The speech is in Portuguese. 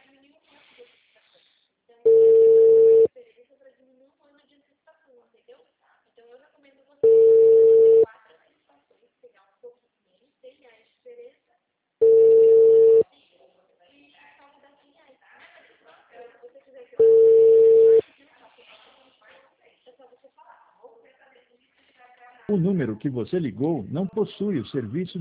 O número que você ligou não possui o serviço